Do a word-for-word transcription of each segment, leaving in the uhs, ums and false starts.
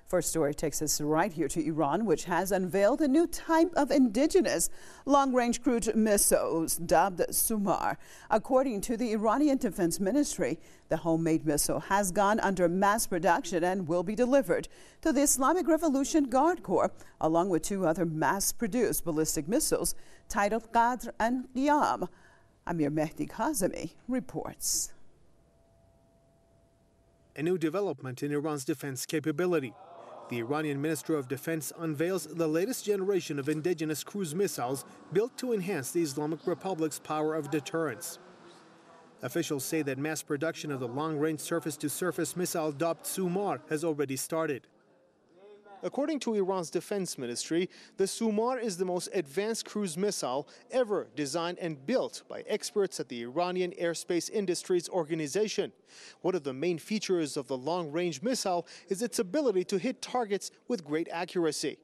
First story takes us right here to Iran, which has unveiled a new type of indigenous long-range cruise missiles dubbed Sumar. According to the Iranian Defense Ministry, the homemade missile has gone under mass production and will be delivered to the Islamic Revolution Guard Corps, along with two other mass-produced ballistic missiles titled Qadr and Qiyam. Amir Mehdi Kazemi reports. A new development in Iran's defense capability. The Iranian Ministry of Defense unveils the latest generation of indigenous cruise missiles built to enhance the Islamic Republic's power of deterrence. Officials say that mass production of the long-range surface-to-surface missile dubbed Sumar has already started. According to Iran's defense ministry, the Sumar is the most advanced cruise missile ever designed and built by experts at the Iranian Aerospace Industries Organization. One of the main features of the long-range missile is its ability to hit targets with great accuracy.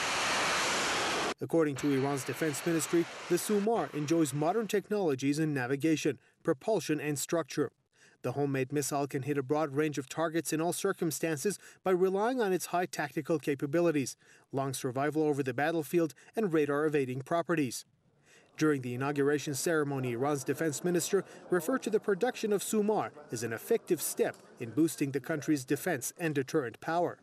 According to Iran's defense ministry, the Sumar enjoys modern technologies in navigation, propulsion, and structure. The homemade missile can hit a broad range of targets in all circumstances by relying on its high tactical capabilities, long survival over the battlefield, and radar-evading properties. During the inauguration ceremony, Iran's defense minister referred to the production of Sumar as an effective step in boosting the country's defense and deterrent power.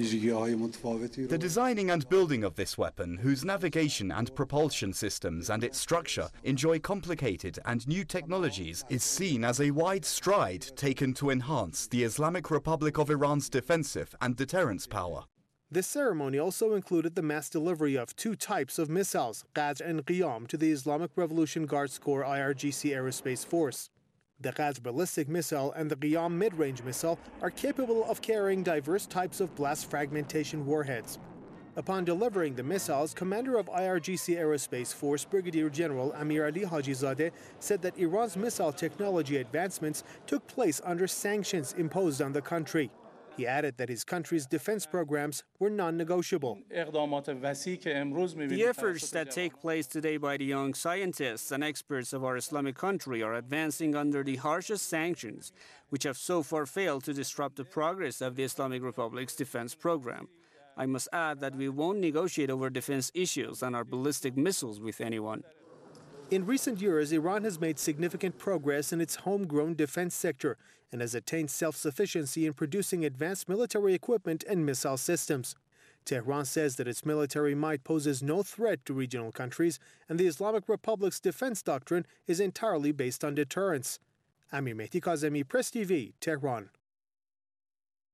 The designing and building of this weapon, whose navigation and propulsion systems and its structure enjoy complicated and new technologies, is seen as a wide stride taken to enhance the Islamic Republic of Iran's defensive and deterrence power. This ceremony also included the mass delivery of two types of missiles, Qadr and Qiyam, to the Islamic Revolution Guards Corps I R G C Aerospace Force. The Qadr ballistic missile and the Qiyam mid-range missile are capable of carrying diverse types of blast fragmentation warheads. Upon delivering the missiles, commander of I R G C Aerospace Force Brigadier General Amir Ali Hajizadeh said that Iran's missile technology advancements took place under sanctions imposed on the country. He added that his country's defense programs were non-negotiable. The efforts that take place today by the young scientists and experts of our Islamic country are advancing under the harshest sanctions, which have so far failed to disrupt the progress of the Islamic Republic's defense program. I must add that we won't negotiate over defense issues and our ballistic missiles with anyone. In recent years, Iran has made significant progress in its homegrown defense sector and has attained self-sufficiency in producing advanced military equipment and missile systems. Tehran says that its military might poses no threat to regional countries, and the Islamic Republic's defense doctrine is entirely based on deterrence. Amir Mehdi Kazemi, Press T V, Tehran.